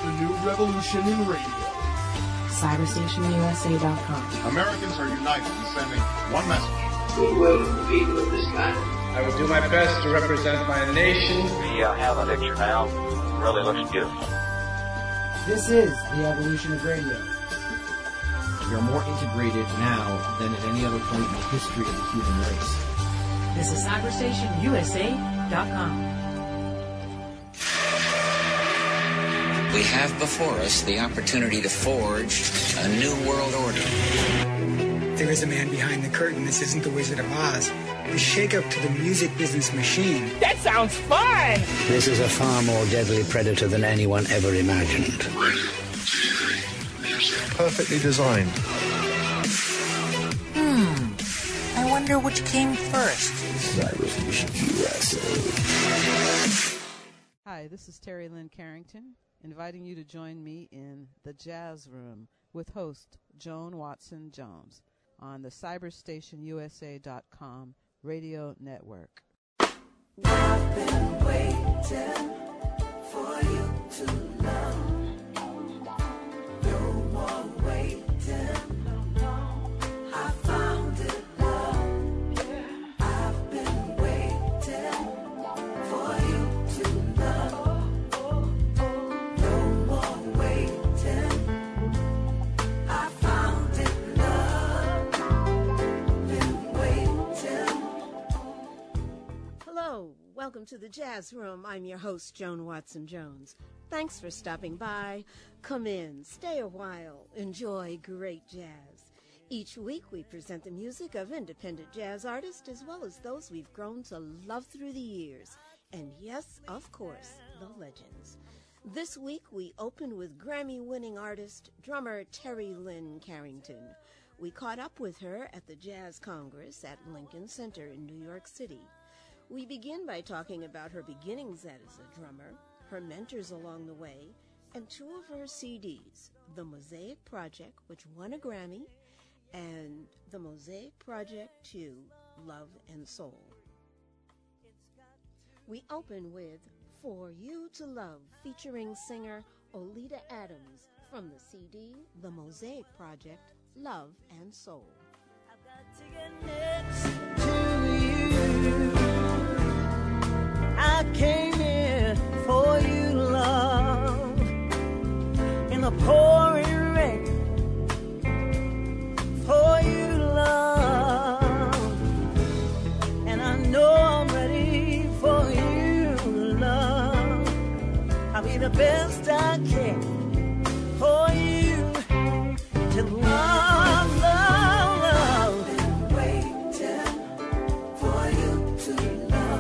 the new revolution in radio. CyberstationUSA.com. Americans are united in sending one message. Goodwill to the people of this country. I will do my best to represent my nation. We have a picture now. Really looks beautiful. This is the evolution of radio. We are more integrated now than at any other point in the history of the human race. This is CyberstationUSA.com. We have before us the opportunity to forge a new world order. There is a man behind the curtain. This isn't the Wizard of Oz. The shake-up to the music business machine. That sounds fun! This is a far more deadly predator than anyone ever imagined. Perfectly designed. I wonder which came first. Cyberstation USA. Hi, this is Terry Lynn Carrington, inviting you to join me in the Jazz Room with host Joan Watson Jones on the CyberstationUSA.com radio network. I've been waiting for you to love. No more waiting. I found it, love. I've been waiting for you to love. No more waiting. I found it, love. Been waiting. Hello, welcome to the Jazz Room. I'm your host, Joan Watson Jones. Thanks for stopping by. Come in, stay a while, enjoy great jazz. Each week we present the music of independent jazz artists as well as those we've grown to love through the years. And yes, of course, the legends. This week we open with Grammy-winning artist, drummer Terry Lynn Carrington. We caught up with her at the Jazz Congress at Lincoln Center in New York City. We begin by talking about her beginnings as a drummer, her mentors along the way, and two of her CDs, The Mosaic Project, which won a Grammy, and The Mosaic Project 2, Love and Soul. We open with For You to Love, featuring singer Oleta Adams from the CD, The Mosaic Project, Love and Soul. I've got to get next to you. I came here for you, love, in the pouring rain. For you, love, and I know I'm ready for you, love. I'll be the best I can for you to love, love, love. I've been waiting for you to love.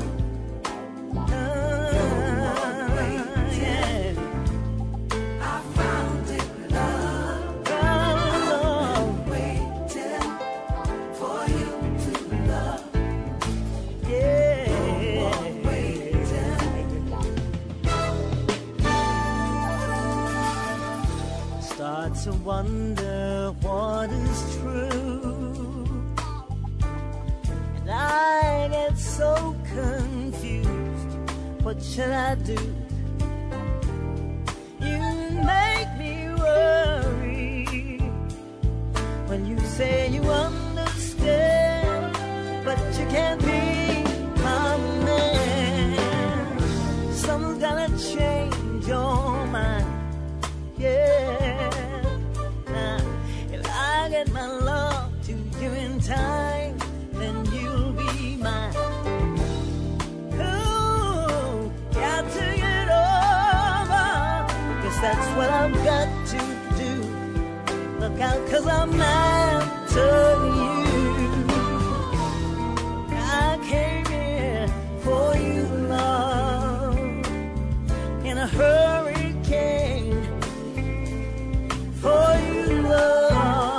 To wonder what is true, and I get so confused. What should I do? You make me worry when you say you understand, but you can't be my man. Someone's gotta change your mind, yeah. I get my love to you in time, then you'll be mine. Ooh, got to get over, guess that's what I've got to do. Look out, 'cause I'm after you. I came here for you, love, in a hurricane. For you, love,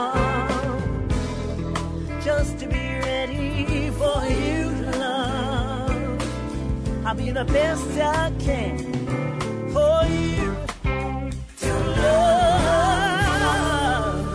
just to be ready for you, love. I'll be the best I can for you to love.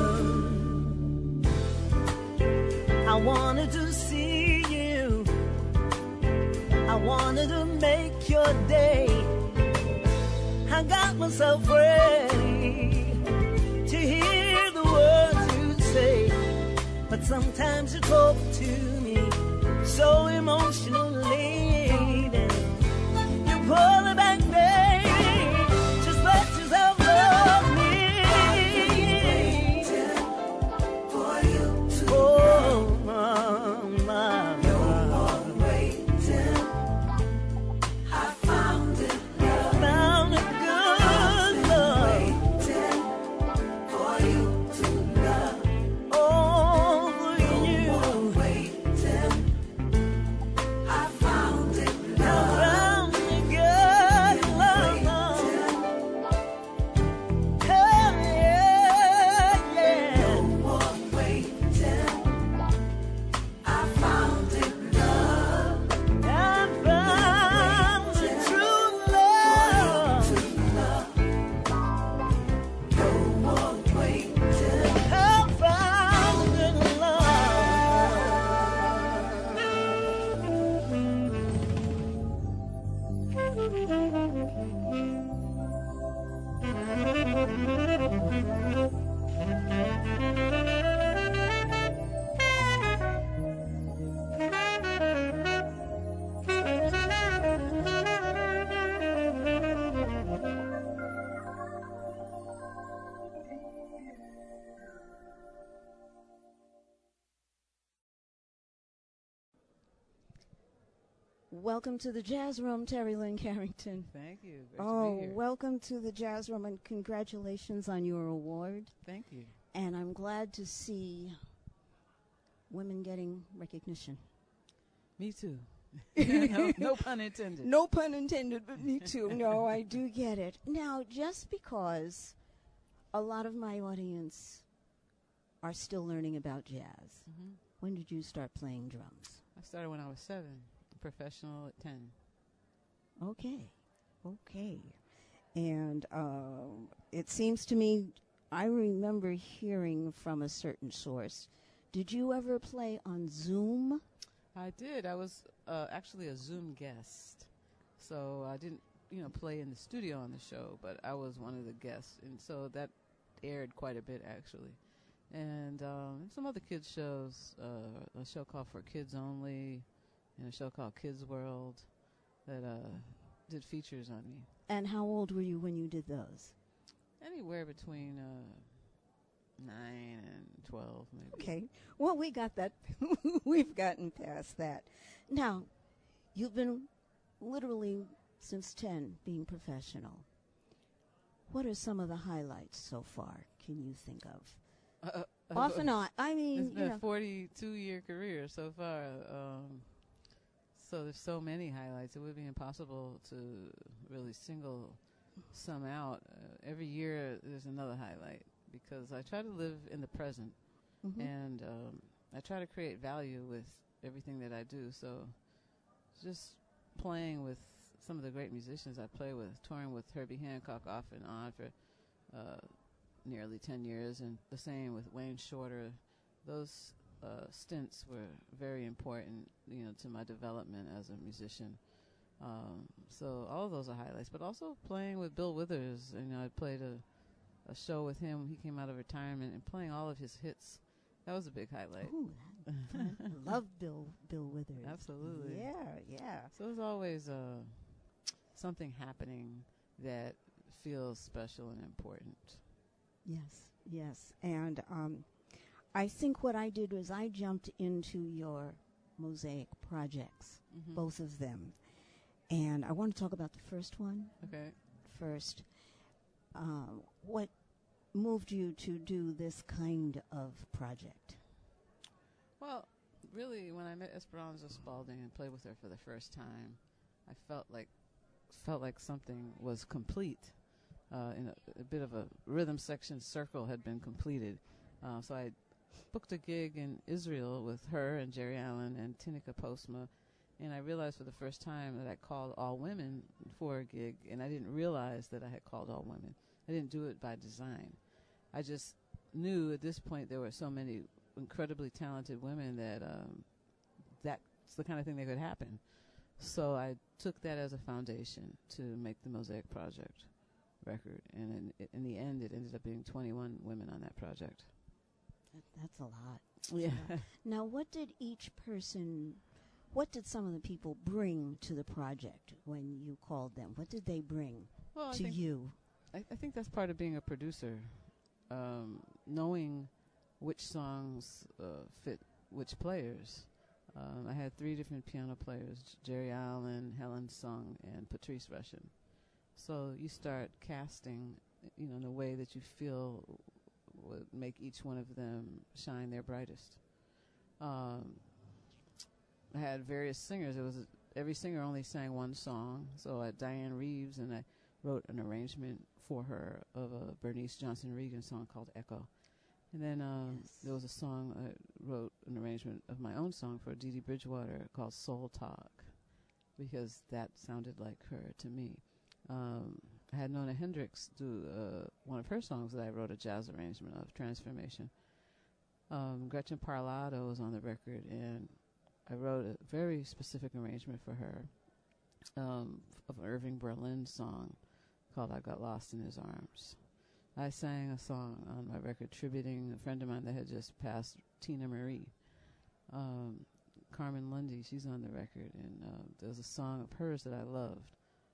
I wanted to see you, I wanted to make your day. I I got myself ready to hear the words you say. But sometimes you talk to me so emotionally, you pull it back, baby. Just let yourself love me. For you to no more waiting. I found it, love. Found it good, love. Waiting for you to love. Oh, for you. No more waiting. I found it, love. Found it good, love. Oh, yeah, yeah. No more waiting. I found it, love. I found the true love. No more waiting. I found it, Welcome to the Jazz Room, Terry Lynn Carrington. Thank you. Great to be here. Welcome to the Jazz Room, and congratulations on your award. Thank you. And I'm glad to see women getting recognition. Me too. No pun intended. No pun intended, but me too. No, I do get it. Now, just because a lot of my audience are still learning about jazz, when did you start playing drums? I started when I was 7, professional at 10. Okay. And it seems to me, I remember hearing from a certain source. Did you ever play on Zoom? I did. I was actually a Zoom guest. So I didn't, play in the studio on the show, but I was one of the guests. And so that aired quite a bit, actually. And some other kids shows, a show called For Kids Only, and a show called Kids World that did features on me. And how old were you when you did those? Anywhere between 9 and 12, maybe. Okay. Well, we got that. We've gotten past that. Now, you've been literally since 10 being professional. What are some of the highlights so far can you think of? Off and on. I mean, it's been a 42-year career so far. So there's so many highlights. It would be impossible to really single some out. Every year there's another highlight because I try to live in the present, and I try to create value with everything that I do. So just playing with some of the great musicians I play with, touring with Herbie Hancock off and on for nearly 10 years, and the same with Wayne Shorter. Those stints were very important, to my development as a musician. So all of those are highlights, but also playing with Bill Withers. I played a show with him. He came out of retirement, and playing all of his hits. That was a big highlight. Ooh, I love Bill Withers. Absolutely. Yeah. So there's always something happening that feels special and important. Yes. And I think what I did was I jumped into your Mosaic projects, both of them. And I want to talk about the first one. Okay. First, what moved you to do this kind of project? Well, really, when I met Esperanza Spalding and played with her for the first time, I felt like something was complete. In a bit of a rhythm section circle had been completed. So I booked a gig in Israel with her and Jerry Allen and Tinika Postma, and I realized for the first time that I called all women for a gig, and I didn't realize that I had called all women. I didn't do it by design. I just knew at this point there were so many incredibly talented women that that's the kind of thing that could happen. So I took that as a foundation to make the Mosaic Project. record. And in the end, it ended up being 21 women on that project. That's a lot. Yeah. Now, what did some of the people bring to the project when you called them? What did they bring to you? I think that's part of being a producer, knowing which songs fit which players. I had 3 different piano players, Jerry Allen, Helen Sung, and Patrice Rushen. So you start casting, in a way that you feel would make each one of them shine their brightest. I had various singers. Every singer only sang one song. So I had Diane Reeves, and I wrote an arrangement for her of a Bernice Johnson Reagan song called Echo. And then there was a song I wrote an arrangement of my own song for Dee Dee Bridgewater called Soul Talk, because that sounded like her to me. I had Nona Hendryx do one of her songs that I wrote a jazz arrangement of, Transformation. Gretchen Parlato was on the record, and I wrote a very specific arrangement for her of an Irving Berlin song called I Got Lost in His Arms. I sang a song on my record tributing a friend of mine that had just passed, Tina Marie. Carmen Lundy, she's on the record, and there's a song of hers that I loved.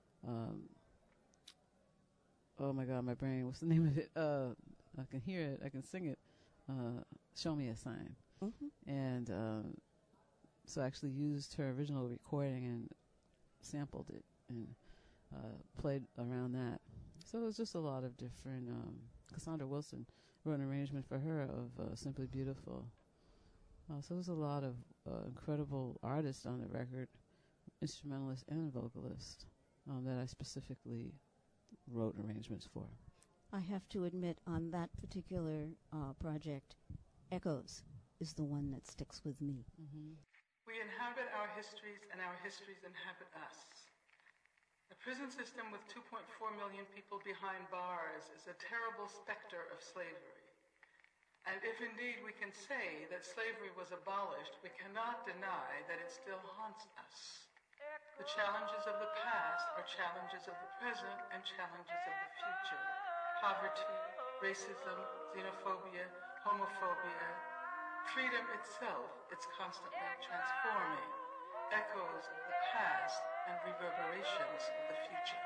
Oh my God, my brain, what's the name of it? I can hear it, I can sing it. Show Me a Sign. Mm-hmm. And so I actually used her original recording and sampled it and played around that. So it was just a lot of different. Cassandra Wilson wrote an arrangement for her of Simply Beautiful. So there was a lot of incredible artists on the record, instrumentalists and vocalists, that I specifically wrote arrangements for. I have to admit, on that particular project, Echoes is the one that sticks with me. Mm-hmm. We inhabit our histories, and our histories inhabit us. The prison system with 2.4 million people behind bars is a terrible specter of slavery. And if indeed we can say that slavery was abolished, we cannot deny that it still haunts us. The challenges of the past are challenges of the present and challenges of the future. Poverty, racism, xenophobia, homophobia, freedom itself, it's constantly transforming. Echoes of the past and reverberations of the future.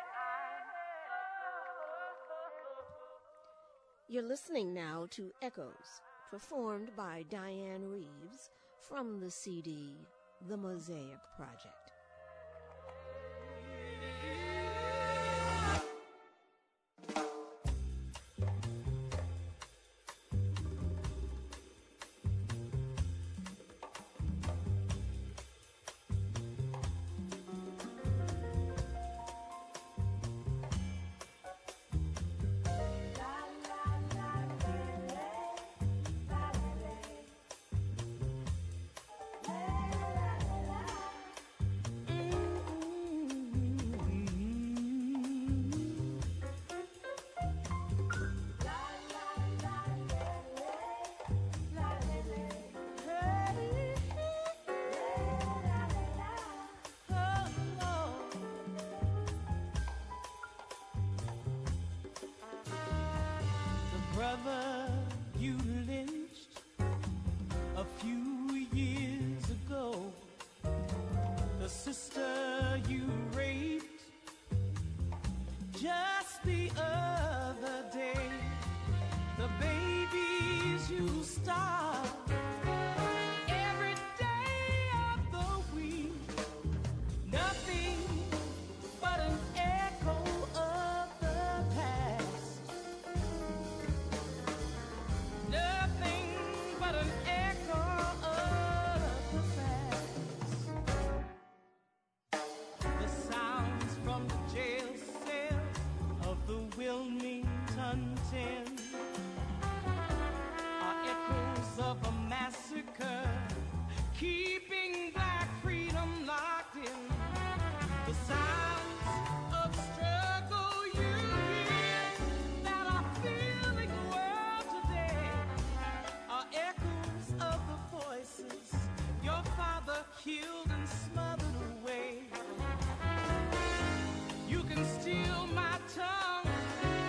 You're listening now to Echoes, performed by Diane Reeves from the CD The Mosaic Project. Brother you lynched a few years ago, the sister you raped just the other day, the babies you starved every day of the week, nothing but an echo of the past. Nothing but an echo of the past. The sounds from the jail cell of the Wilmington 10 are echoes of a massacre, keeping black freedom locked in. The sounds of struggle you hear that are filling the world today are echoes of the voices your father killed and smothered away. You can steal my tongue,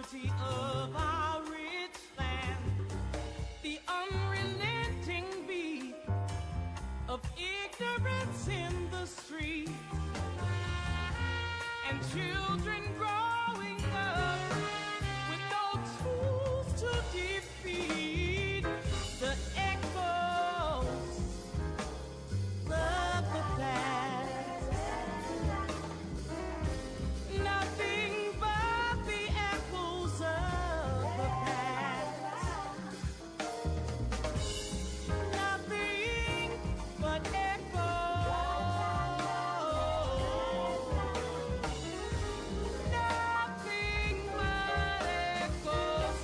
poverty of our rich land, the unrelenting beat of ignorance in the street, and children growing up with no tools to defeat the echoes of the past. Nothing but the echoes of the past. Nothing but echoes. Nothing but echoes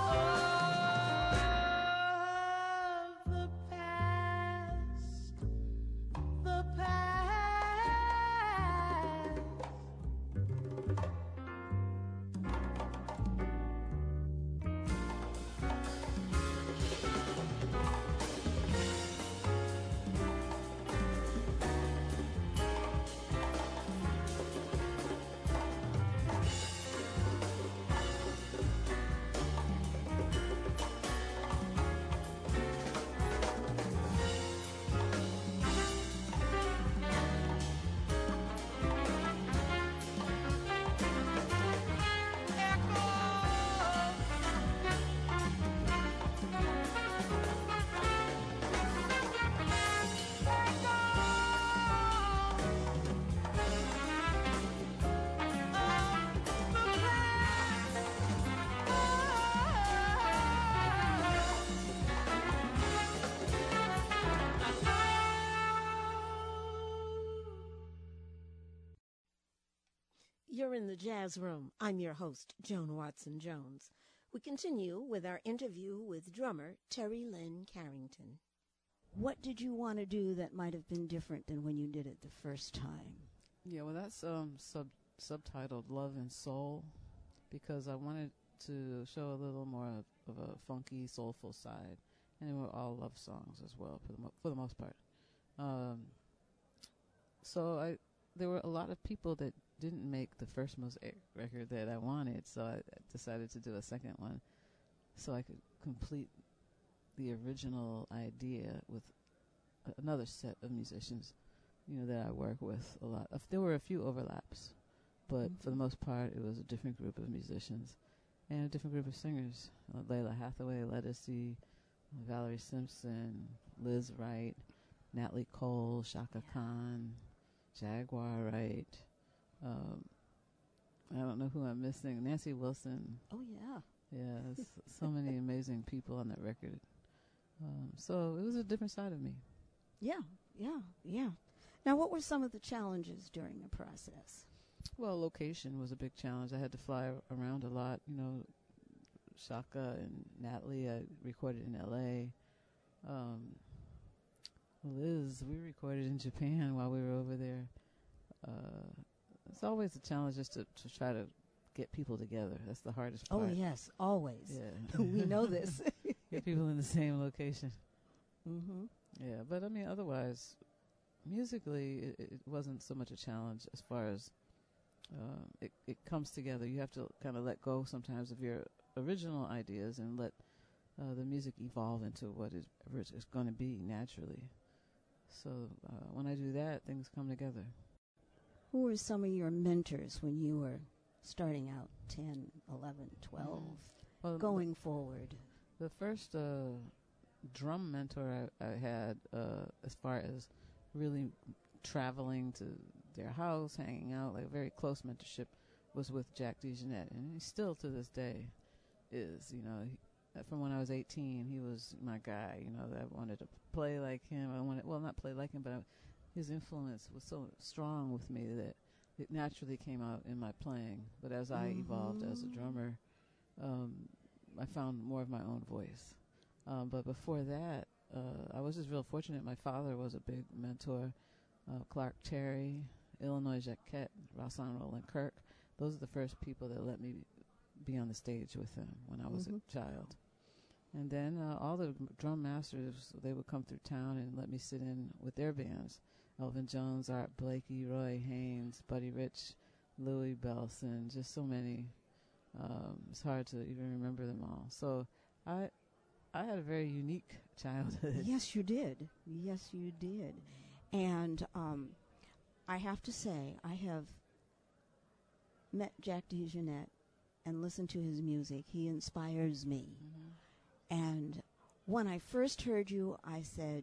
of the past. The past. You're in the Jazz Room. I'm your host, Joan Watson Jones. We continue with our interview with drummer Terry Lynn Carrington. What did you want to do that might have been different than when you did it the first time? Yeah, well, that's subtitled Love and Soul, because I wanted to show a little more of a funky, soulful side. And they were all love songs as well, for the most part. So there were a lot of people that didn't make the first Mosaic record that I wanted, so I decided to do a second one so I could complete the original idea with another set of musicians, that I work with a lot. There were a few overlaps, but for the most part, it was a different group of musicians and a different group of singers. Layla Hathaway, Ledisi, Valerie Simpson, Liz Wright, Natalie Cole, Shaka Khan, Jaguar Wright. I don't know who I'm missing. Nancy Wilson. Oh, yeah. Yeah, so many amazing people on that record. So it was a different side of me. Yeah. Now, what were some of the challenges during the process? Well, location was a big challenge. I had to fly around a lot. Shaka and Natalie, I recorded in L.A. Liz, we recorded in Japan while we were over there. It's always a challenge just to try to get people together. That's the hardest part. Oh, yes, always. Yeah. We know this. Get people in the same location. Mm-hmm. Yeah, but I mean, otherwise, musically, it wasn't so much a challenge as far as it comes together. You have to kind of let go sometimes of your original ideas and let the music evolve into what it's going to be naturally. So when I do that, things come together. Who were some of your mentors when you were starting out, 10, 11, 12, going forward? The first drum mentor I had, as far as really traveling to their house, hanging out, like a very close mentorship, was with Jack DeJohnette. And he still to this day is, from when I was 18, he was my guy, that I wanted to play like him. Not play like him, but his influence was so strong with me that it naturally came out in my playing. But as I evolved as a drummer, I found more of my own voice. But before that, I was just real fortunate. My father was a big mentor. Clark Terry, Illinois Jacquette, Rahsaan Roland Kirk. Those are the first people that let me be on the stage with them when I was a child. And then all the drum masters, they would come through town and let me sit in with their bands. Elvin Jones, Art Blakey, Roy Haynes, Buddy Rich, Louie Bellson, just so many It's hard to even remember them all. So I had a very unique childhood. Yes, you did. Yes, you did. And I have to say, I have met Jack DeJohnette and listened to his music. He inspires me. Mm-hmm. And when I first heard you, I said,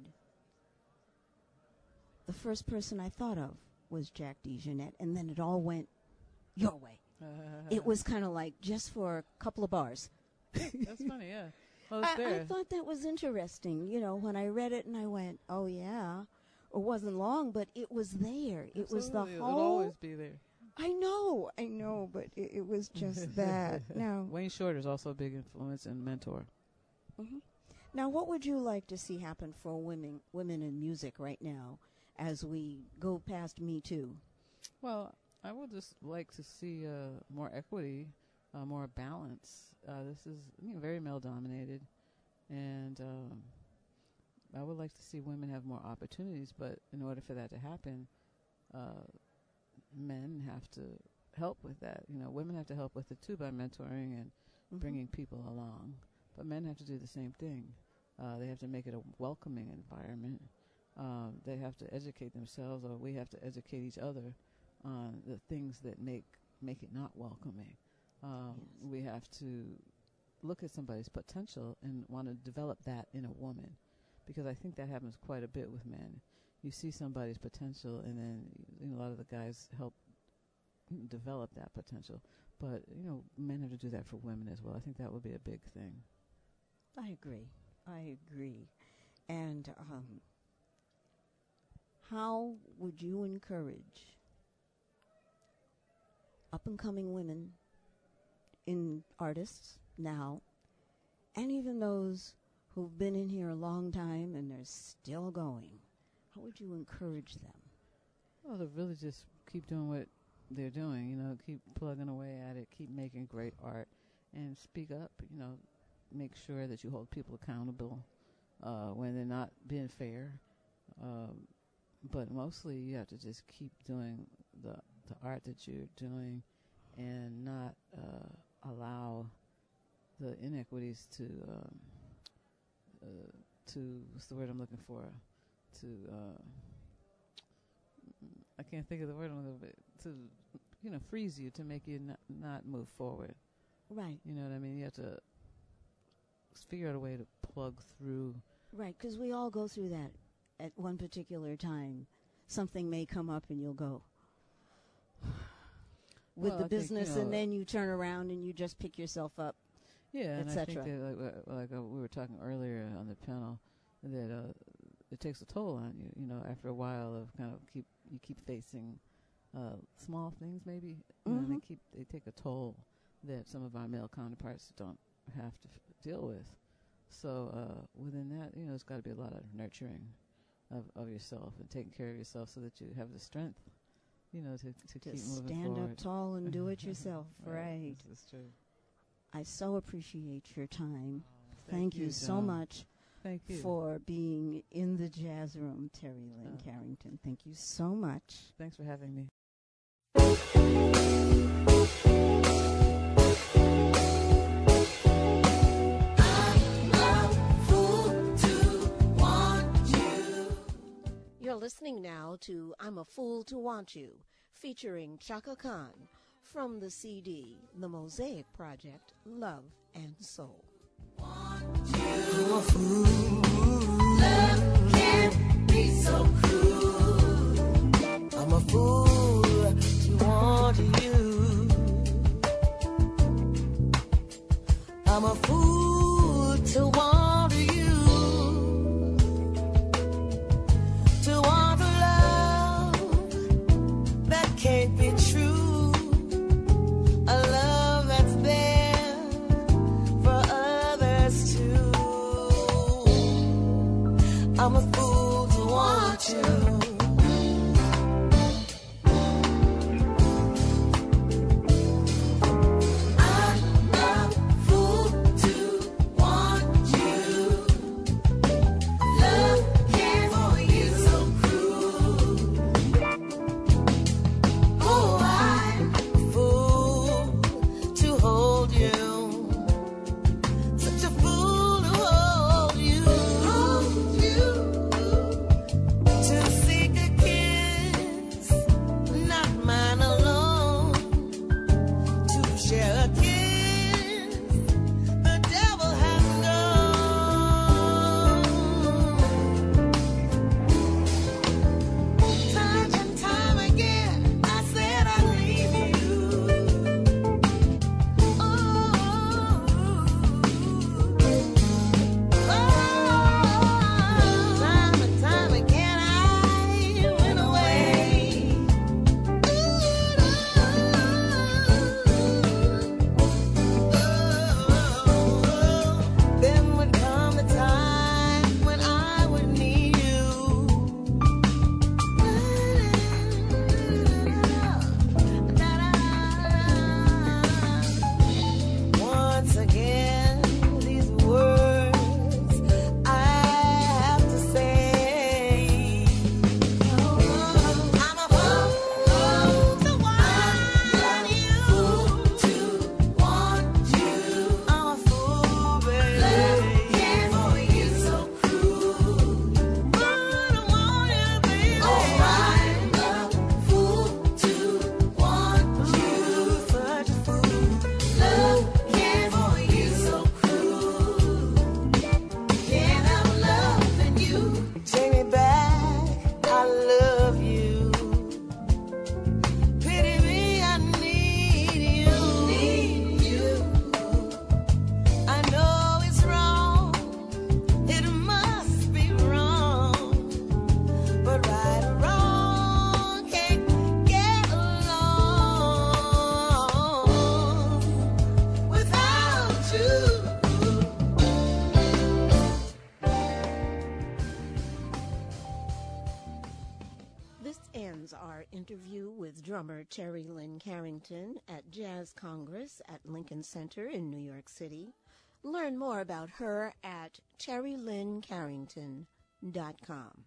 the first person I thought of was Jack DeJohnette, and then it all went your way. It was kind of like just for a couple of bars. That's funny, yeah. Well, it's I thought that was interesting. You know, when I read it and I went, oh, yeah. It wasn't long, but it was there. It Absolutely. Was the whole... It'll always be there. I know, but it was just that. Now, Wayne Shorter is also a big influence and mentor. Mm-hmm. Now, what would you like to see happen for women in music right now as we go past Me Too? Well, I would just like to see more equity, more balance. This is very male-dominated, and I would like to see women have more opportunities, but in order for that to happen, men have to help with that. Women have to help with it too by mentoring and bringing people along. But men have to do the same thing. They have to make it a welcoming environment. They have to educate themselves, or we have to educate each other on the things that make it not welcoming. We have to look at somebody's potential and want to develop that in a woman, because I think that happens quite a bit with men. You see somebody's potential, and then a lot of the guys help develop that potential. But men have to do that for women as well. I think that would be a big thing. I agree. And how would you encourage up-and-coming women in artists now, and even those who've been in here a long time and they're still going? How would you encourage them? Well, to really just keep doing what they're doing, keep plugging away at it, keep making great art, and speak up, make sure that you hold people accountable when they're not being fair. But mostly you have to just keep doing the art that you're doing and not allow the inequities to what's the word I'm looking for? I can't think of the word I'm looking for. To freeze you, to make you not move forward. Right. You know what I mean? You have to figure out a way to plug through. Right, because we all go through that at one particular time. Something may come up and you'll go with the business, and then you turn around and you just pick yourself up. Yeah, and I think that, like we were talking earlier on the panel, that it takes a toll on you. After a while of you keep facing small things, maybe. Mm-hmm. They take a toll that some of our male counterparts don't have to deal with. So within that, it's got to be a lot of nurturing of yourself and taking care of yourself, so that you have the strength, to keep moving stand forward. up tall and do it yourself. Right. This is true. I so appreciate your time. Thank you so much. Thank you for being in the jazz room, Terry Lynn Carrington. Thank you so much. Thanks for having me. You're listening now to I'm a Fool to Want You, featuring Chaka Khan from the CD, The Mosaic Project, Love and Soul. I'm a fool. Love can't be so cruel. I'm a fool to want you. I'm a fool to want you. To want a love that can't be true. A love that's there for others too. I'm a fool to want you. I'm a fool to our interview with drummer Terry Lynn Carrington at Jazz Congress at Lincoln Center in New York City. Learn more about her at terrylynncarrington.com.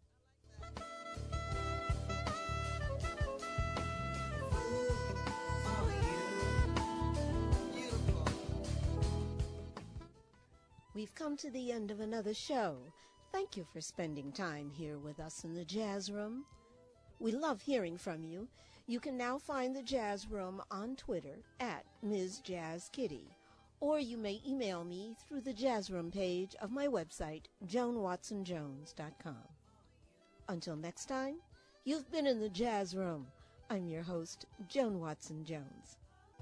We've come to the end of another show. Thank you for spending time here with us in the Jazz Room. We love hearing from you. You can now find the Jazz Room on Twitter at Ms. Jazz Kitty, or you may email me through the Jazz Room page of my website, JoanWatsonJones.com. Until next time, you've been in the Jazz Room. I'm your host, Joan Watson Jones.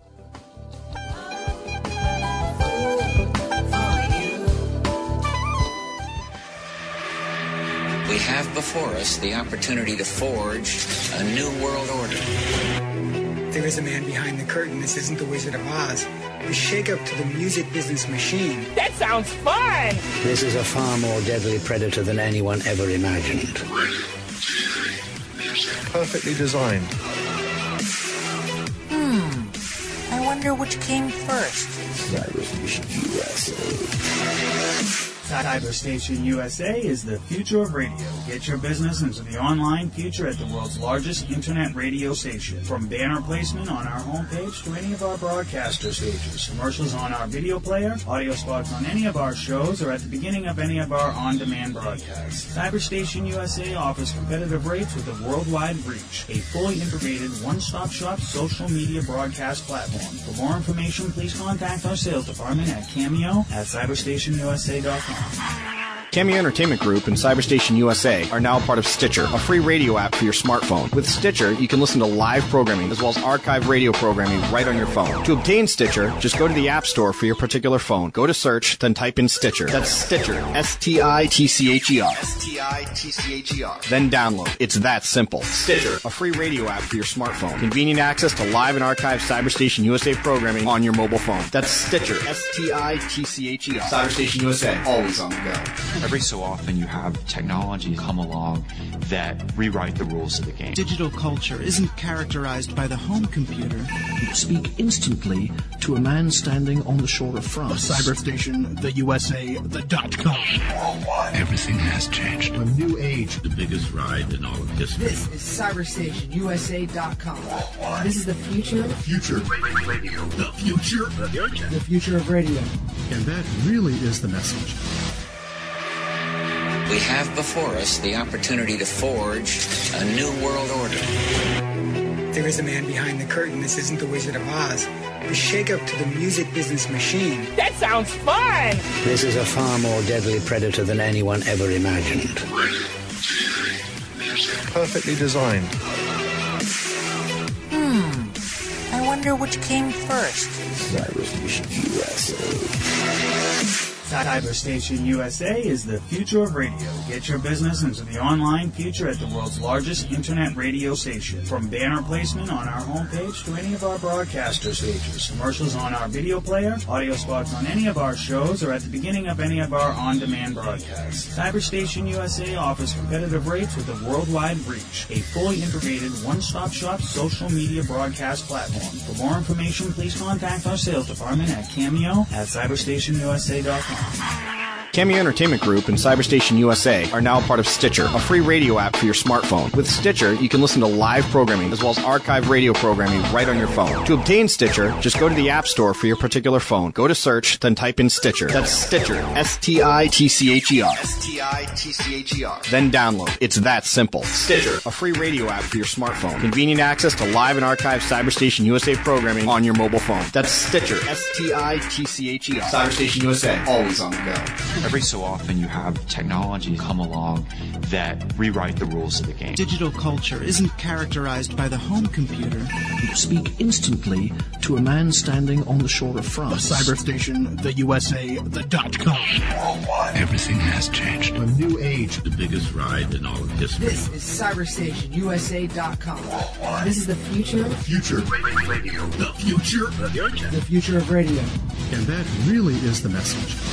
We have before us the opportunity to forge a new world order. There is a man behind the curtain. This isn't the Wizard of Oz. The shake-up to the music business machine. That sounds fun! This is a far more deadly predator than anyone ever imagined. Perfectly designed. I wonder which came first. Cyberstation USA. Cyberstation USA is the future of radio. Get your business into the online future at the world's largest internet radio station. From banner placement on our homepage to any of our broadcaster stages, commercials on our video player, audio spots on any of our shows, or at the beginning of any of our on-demand broadcasts. Cyberstation USA offers competitive rates with a worldwide reach. A fully integrated one-stop shop social media broadcast platform. For more information, please contact our sales department at cameo@cyberstationusa.com. Cameo Entertainment Group and Cyberstation USA are now part of Stitcher, a free radio app for your smartphone. With Stitcher, you can listen to live programming as well as archive radio programming right on your phone. To obtain Stitcher, just go to the App Store for your particular phone. Go to search, then type in Stitcher. That's Stitcher, S-T-I-T-C-H-E-R. S-T-I-T-C-H-E-R. Then download. It's that simple. Stitcher, a free radio app for your smartphone. Convenient access to live and archived Cyberstation USA programming on your mobile phone. That's Stitcher, S-T-I-T-C-H-E-R. Cyberstation USA, always on the go. Every so often you have technology come along that rewrite the rules of the game. Digital culture isn't characterized by the home computer. Speak instantly to a man standing on the shore of France. Cyberstation, the USA, the .com. Worldwide. Everything has changed. A new age. The biggest ride in all of history. This is CyberstationUSA.com. Worldwide. This is the future. The future. Radio. The future. The future of radio. And that really is the message. We have before us the opportunity to forge a new world order. There is a man behind the curtain. This isn't the Wizard of Oz. The shake-up to the music business machine. That sounds fun! This is a far more deadly predator than anyone ever imagined. Perfectly designed. I wonder which came first. Cyberstation USA. Cyberstation USA is the future of radio. Get your business into the online future at the world's largest internet radio station. From banner placement on our homepage to any of our broadcaster stages, commercials on our video player, audio spots on any of our shows, or at the beginning of any of our on-demand broadcasts. Cyberstation USA offers competitive rates with a worldwide reach. A fully integrated one-stop shop social media broadcast platform. For more information, please contact our sales department at cameo@cyberstationusa.com. Cameo Entertainment Group and Cyberstation USA are now part of Stitcher, a free radio app for your smartphone. With Stitcher, you can listen to live programming as well as archive radio programming right on your phone. To obtain Stitcher, just go to the App Store for your particular phone. Go to search, then type in Stitcher. That's Stitcher, S-T-I-T-C-H-E-R. S-T-I-T-C-H-E-R. Then download. It's that simple. Stitcher, a free radio app for your smartphone. Convenient access to live and archived Cyberstation USA programming on your mobile phone. That's Stitcher, S-T-I-T-C-H-E-R. Cyberstation USA, always on the go. Every so often you have technology come along that rewrite the rules of the game. Digital culture isn't characterized by the home computer. Speak instantly to a man standing on the shore of France. Cyberstation, the USA, the .com. Worldwide. Everything has changed. A new age. The biggest ride in all of history. This is CyberstationUSA.com. Worldwide. This is the future. The future. Radio. The future. The future of radio. And that really is the message.